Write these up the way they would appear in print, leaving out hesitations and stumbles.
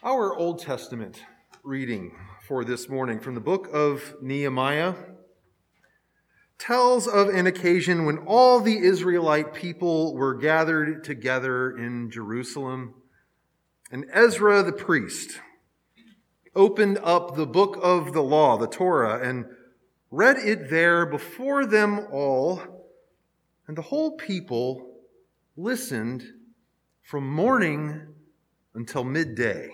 Our Old Testament reading for this morning from the book of Nehemiah tells of an occasion when all the Israelite people were gathered together in Jerusalem, and Ezra the priest opened up the book of the law, the Torah, and read it there before them all, and the whole people listened from morning until midday.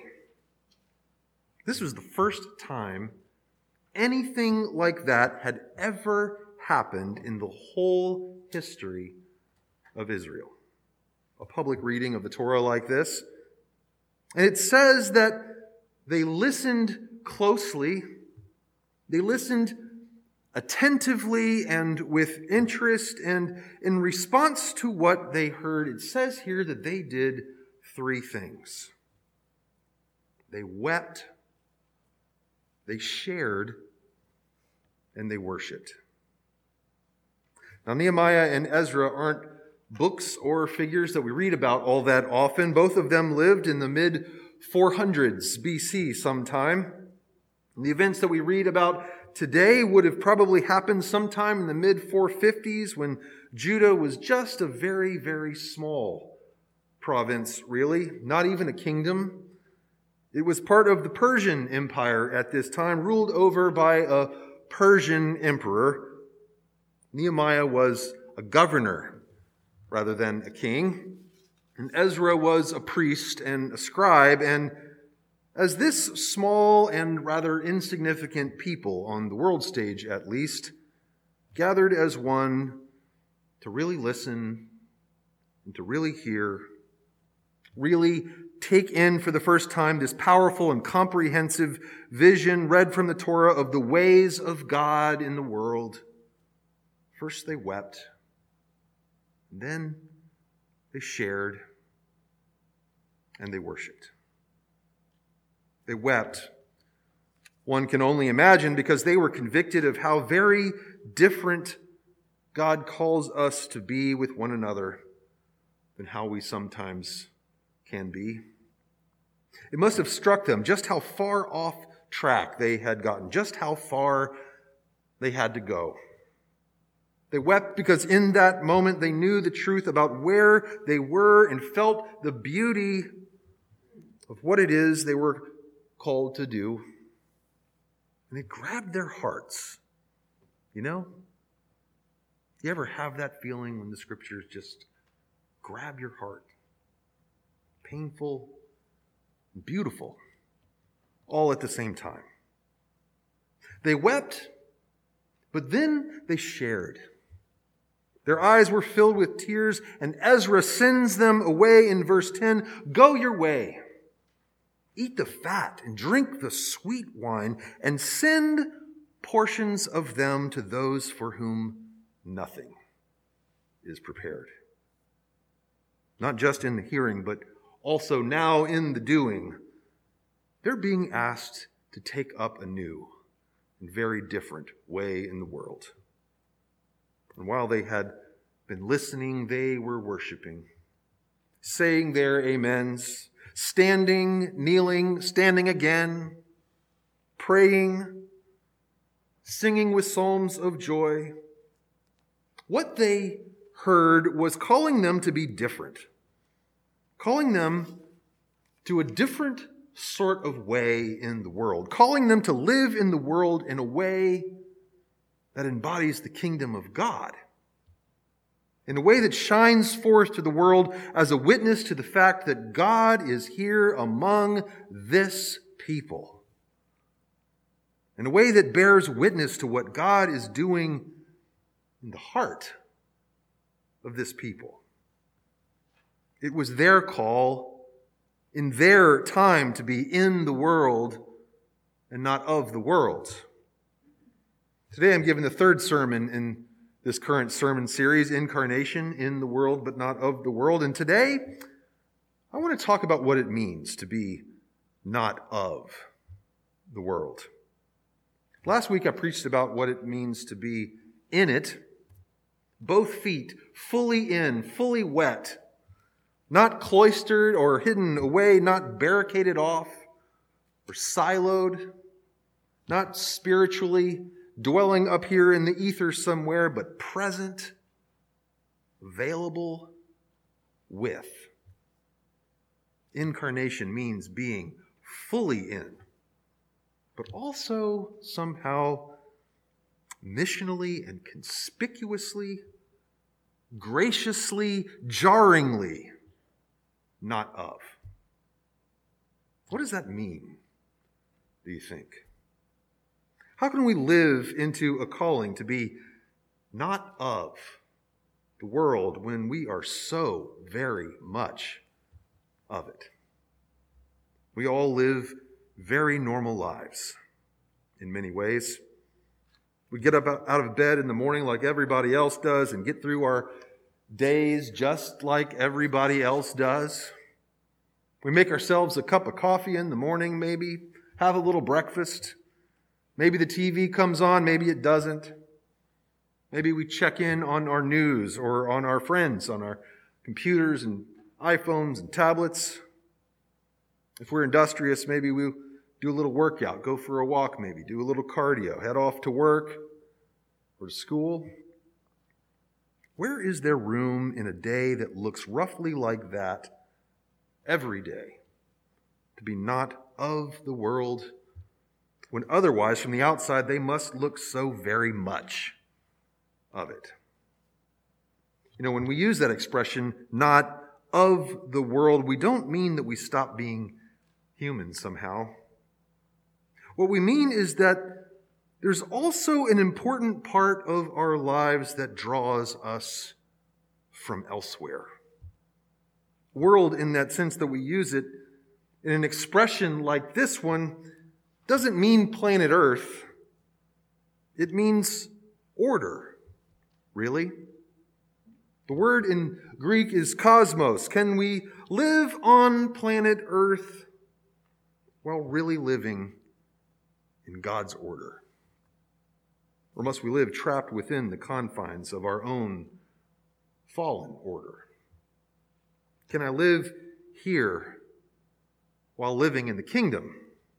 This was the first time anything like that had ever happened in the whole history of Israel. A public reading of the Torah like this. And it says that they listened closely, they listened attentively and with interest, and in response to what they heard, it says here that they did three things. They wept, they shared, and they worshiped. Now, Nehemiah and Ezra aren't books or figures that we read about all that often. Both of them lived in the mid-400s BC sometime. And the events that we read about today would have probably happened sometime in the mid-450s when Judah was just a very, very small province, really, not even a kingdom. It was part of the Persian Empire at this time, ruled over by a Persian emperor. Nehemiah was a governor rather than a king, and Ezra was a priest and a scribe, and as this small and rather insignificant people, on the world stage at least, gathered as one to really listen and to really hear, really take in for the first time this powerful and comprehensive vision read from the Torah of the ways of God in the world. First they wept, and then they shared, and they worshiped. They wept. One can only imagine, because they were convicted of how very different God calls us to be with one another than how we sometimes can be. It must have struck them just how far off track they had gotten, just how far they had to go. They wept because in that moment they knew the truth about where they were and felt the beauty of what it is they were called to do. And it grabbed their hearts. You know? You ever have that feeling when the scriptures just grab your heart? Painful, beautiful, all at the same time. They wept, but then they shared. Their eyes were filled with tears, and Ezra sends them away in verse 10. Go your way. Eat the fat and drink the sweet wine, and send portions of them to those for whom nothing is prepared. Not just in the hearing, but also now in the doing. They're being asked to take up a new and very different way in the world. And while they had been listening, they were worshiping, saying their amens, standing, kneeling, standing again, praying, singing with psalms of joy. What they heard was calling them to be different, calling them to a different sort of way in the world, calling them to live in the world in a way that embodies the kingdom of God, in a way that shines forth to the world as a witness to the fact that God is here among this people, in a way that bears witness to what God is doing in the heart of this people. It was their call in their time to be in the world and not of the world. Today I'm giving the third sermon in this current sermon series, Incarnation, in the world but not of the world. And today I want to talk about what it means to be not of the world. Last week I preached about what it means to be in it, both feet fully in, fully wet, not cloistered or hidden away, not barricaded off, We're siloed, not spiritually dwelling up here in the ether somewhere, but present, available, with. Incarnation means being fully in, but also somehow missionally and conspicuously, graciously, jarringly not of. What does that mean, do you think? How can we live into a calling to be not of the world when we are so very much of it? We all live very normal lives in many ways. We get up out of bed in the morning like everybody else does and get through our days just like everybody else does. We make ourselves a cup of coffee in the morning, maybe, have a little breakfast. Maybe the TV comes on, maybe it doesn't. Maybe we check in on our news or on our friends, on our computers and iPhones and tablets. If we're industrious, maybe we'll do a little workout, go for a walk maybe, do a little cardio, head off to work or to school. Where is there room in a day that looks roughly like that every day to be not of the world, when otherwise from the outside they must look so very much of it? You know, when we use that expression, not of the world, we don't mean that we stop being human somehow. What we mean is that there's also an important part of our lives that draws us from elsewhere. World, in that sense that we use it, in an expression like this one, doesn't mean planet Earth. It means order, really. The word in Greek is cosmos. Can we live on planet Earth while really living in God's order? Or must we live trapped within the confines of our own fallen order? Can I live here while living in the kingdom?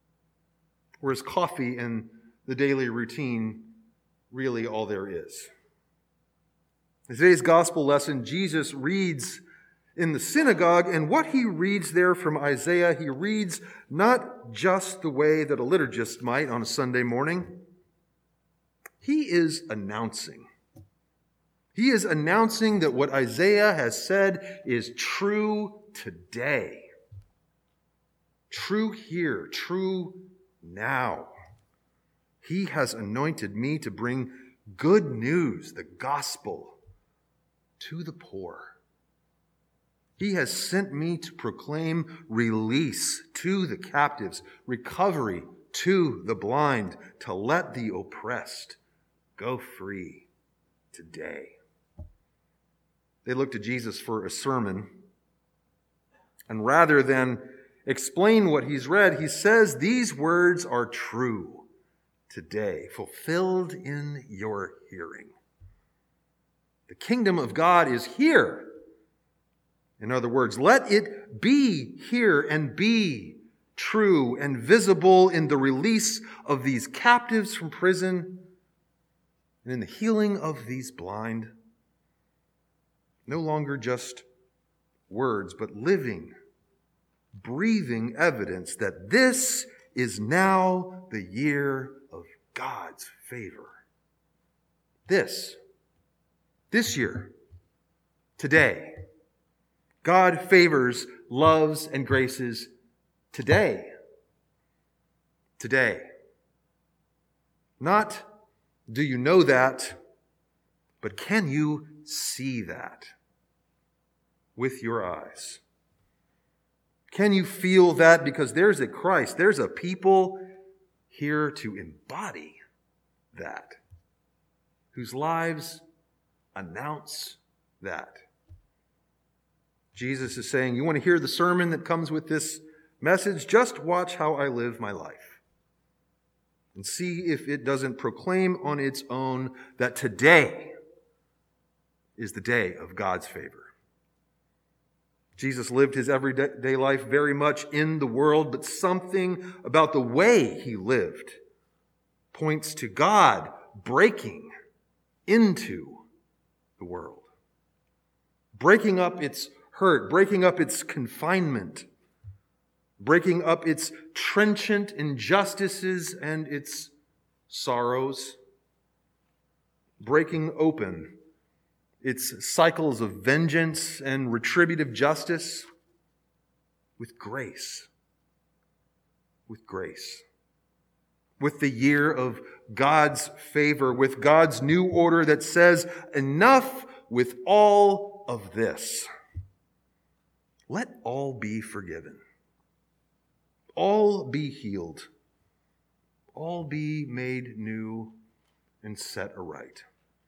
Or is coffee and the daily routine really all there is? In today's gospel lesson, Jesus reads in the synagogue, and what he reads there from Isaiah, he reads not just the way that a liturgist might on a Sunday morning. He is announcing. He is announcing that what Isaiah has said is true today. True here, true now. He has anointed me to bring good news, the gospel, to the poor. He has sent me to proclaim release to the captives, recovery to the blind, to let the oppressed go free today. They looked to Jesus for a sermon, and rather than explain what he's read, he says these words are true today, fulfilled in your hearing. The kingdom of God is here. In other words, let it be here and be true and visible in the release of these captives from prison and in the healing of these blind. No longer just words, but living, breathing evidence that this is now the year of God's favor. This year, today, God favors, loves, and graces today. Today. Not, do you know that, but can you see that with your eyes? Can you feel that? Because there's a Christ, there's a people here to embody that, whose lives announce that. Jesus is saying, you want to hear the sermon that comes with this message? Just watch how I live my life and see if it doesn't proclaim on its own that today is the day of God's favor. Jesus lived his everyday life very much in the world, but something about the way he lived points to God breaking into the world, breaking up its hurt, breaking up its confinement, breaking up its trenchant injustices and its sorrows, breaking open its cycles of vengeance and retributive justice with grace. With grace. With the year of God's favor, with God's new order that says, enough with all of this. Let all be forgiven. All be healed. All be made new and set aright.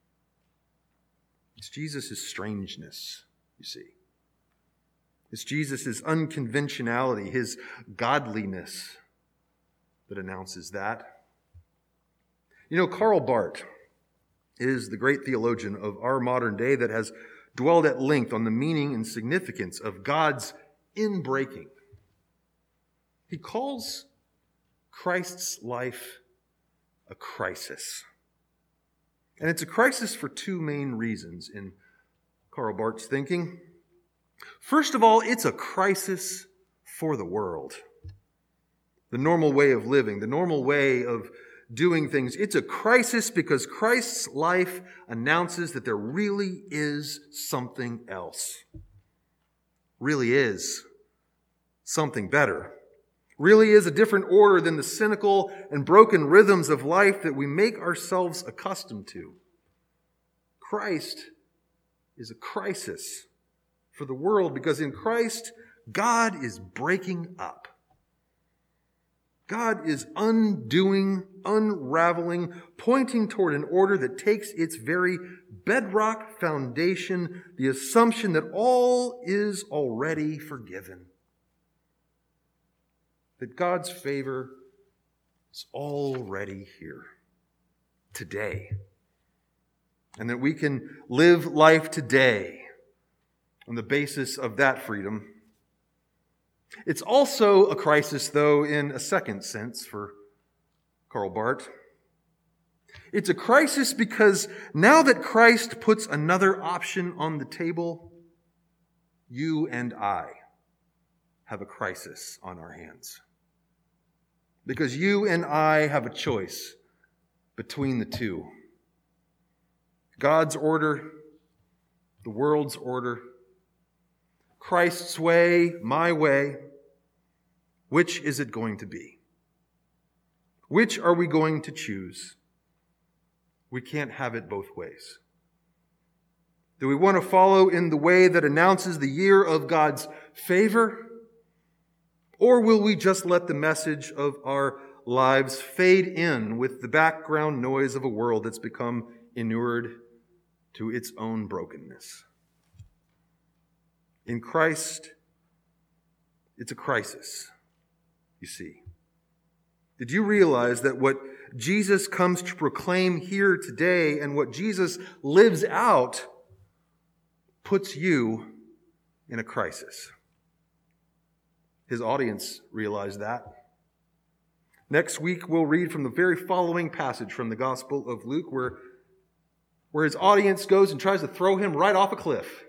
It's Jesus' strangeness, you see. It's Jesus' unconventionality, his godliness that announces that. You know, Karl Barth is the great theologian of our modern day that has dwelled at length on the meaning and significance of God's inbreaking. He calls Christ's life a crisis. And it's a crisis for two main reasons in Karl Barth's thinking. First of all, it's a crisis for the world. The normal way of living, the normal way of doing things. It's a crisis because Christ's life announces that there really is something else. Really is something better. Really is a different order than the cynical and broken rhythms of life that we make ourselves accustomed to. Christ is a crisis for the world because in Christ, God is breaking up. God is undoing, unraveling, pointing toward an order that takes its very bedrock foundation, the assumption that all is already forgiven. That God's favor is already here, today. And that we can live life today on the basis of that freedom. It's also a crisis, though, in a second sense for Karl Barth. It's a crisis because now that Christ puts another option on the table, you and I have a crisis on our hands. Because you and I have a choice between the two. God's order, the world's order, Christ's way, my way. Which is it going to be? Which are we going to choose? We can't have it both ways. Do we want to follow in the way that announces the year of God's favor? Or will we just let the message of our lives fade in with the background noise of a world that's become inured to its own brokenness? In Christ, it's a crisis, you see. Did you realize that what Jesus comes to proclaim here today and what Jesus lives out puts you in a crisis? His audience realized that. Next week, we'll read from the very following passage from the Gospel of Luke where his audience goes and tries to throw him right off a cliff.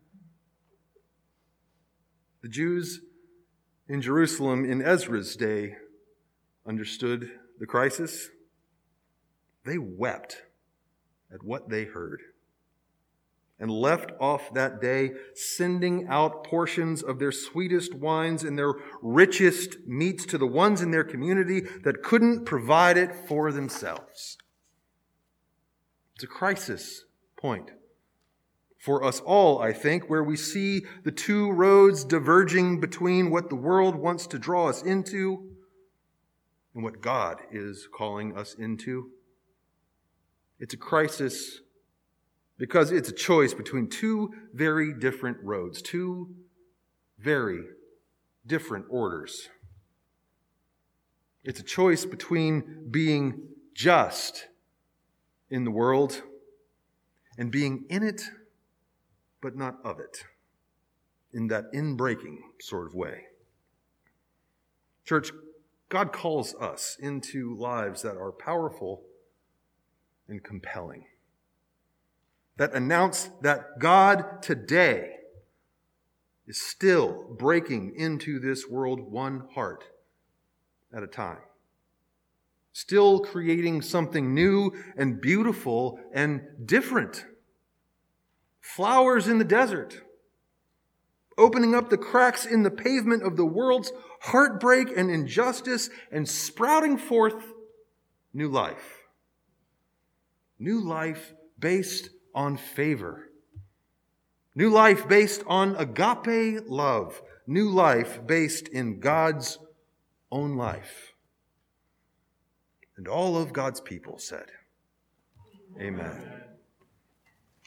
The Jews in Jerusalem in Ezra's day understood the crisis. They wept at what they heard and left off that day sending out portions of their sweetest wines and their richest meats to the ones in their community that couldn't provide it for themselves. It's a crisis point for us all, I think, where we see the two roads diverging between what the world wants to draw us into and what God is calling us into. It's a crisis because it's a choice between two very different roads, two very different orders. It's a choice between being just in the world and being in it, but not of it. in that inbreaking sort of way. Church, God calls us into lives that are powerful and compelling, that announce that God today is still breaking into this world one heart at a time, still creating something new and beautiful and different. Flowers in the desert, opening up the cracks in the pavement of the world's heartbreak and injustice and sprouting forth new life. New life based on favor. New life based on agape love. New life based in God's own life. And all of God's people said, Amen.